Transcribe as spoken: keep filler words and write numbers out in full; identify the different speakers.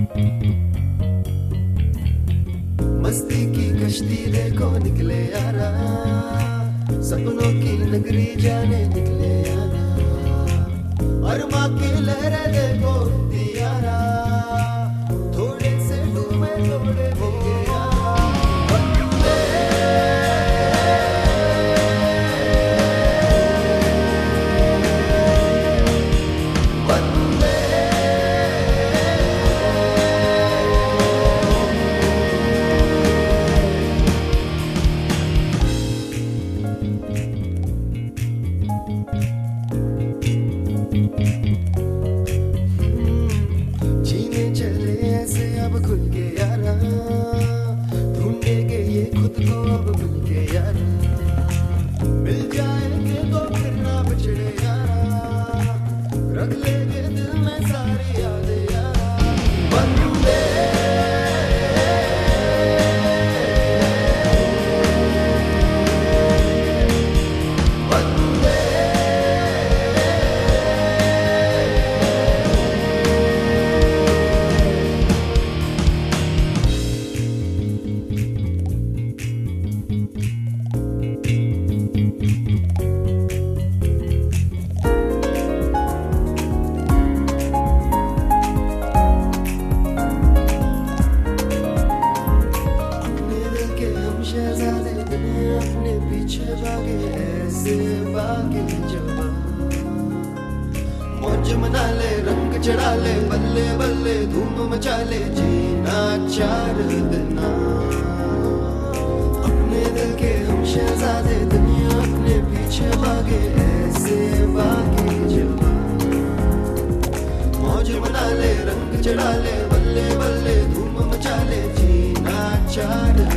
Speaker 1: मस्ती की कश्ती देखो निकले यारा, सपनों की नगरी जाने निकले यारा, और माँ की लहरें देखो यारा, थोड़े से डूबे थोड़े भीगे यारा। जीने चले ऐसे अब खुल के यारा, ढूंढेंगे ये खुद को अब मिल के यारा, मिल जाएंगे तो फिर ना बिछड़े यारा, रख लेंगे दिल में सारी यादें यारा। वंदे वंदे शहजादे दुनिया अपने पीछे भागे, ऐसे भागे जवां, मौज मना ले रंग चढ़ा ले, बल्ले बल्ले धूम मचा ले, जीना चार दिना। अपने दिल के हम शहजादे दुनिया अपने पीछे भागे, ऐसे भागे जवां, मौज मना ले रंग चढ़ा ले, बल्ले बल्ले धूम मचा ले, जीना चार